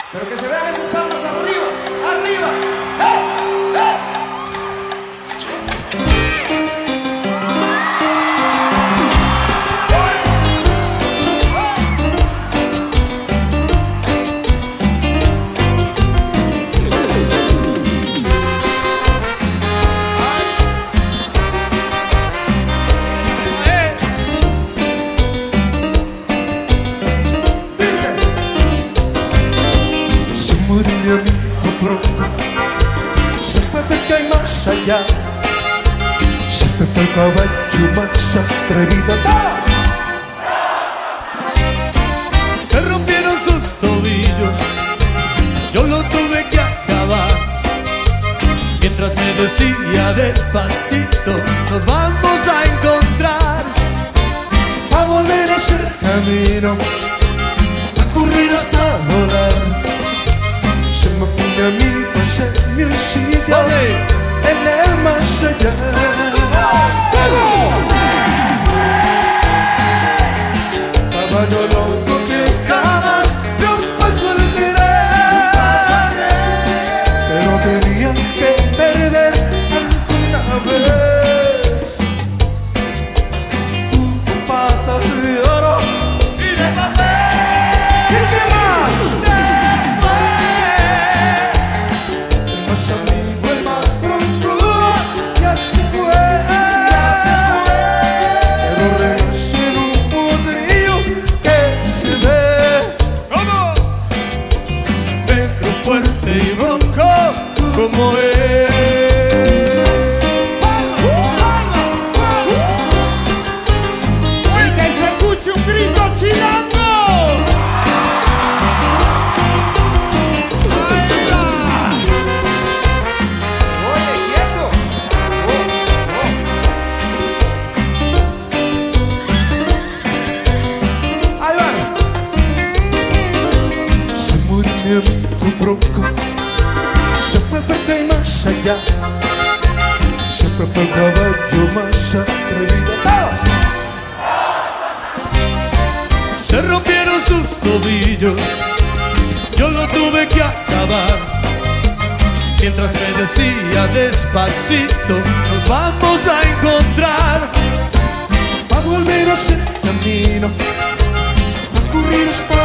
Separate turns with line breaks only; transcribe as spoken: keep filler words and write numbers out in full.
Pero que se vean esas palmas arriba, arriba. ¡Hey! ¡Hey!
Mi amigo Bronco se fue porque hay más allá, se fue por el caballo más atrevido. ¡Ah!
Se rompieron sus tobillos, yo lo tuve que acabar, mientras me decía despacito, nos vamos a encontrar,
a volver a hacer camino, a correr hasta volar. Se me pone a mí pasarme un sitio en el más allá. Caballo loco que jamás de un paso olvidé, pero tenía que perder alguna vez. Tu pata de oro y de papel. ¿Y qué más? Amigo, el más pronto ya se fue, ya se fue, pero renace en un poderío que se ve.
¿Cómo? Negro, fuerte y bronco como él.
¡Y que se escuche un grito chilango!
Mi amigo Bronco se fue porque hay más allá, se fue por el caballo más atrevido. ¡Ah!
Se rompieron sus tobillos, yo lo tuve que acabar, mientras me decía despacito, nos vamos a encontrar,
a volver a hacer camino, a correr hasta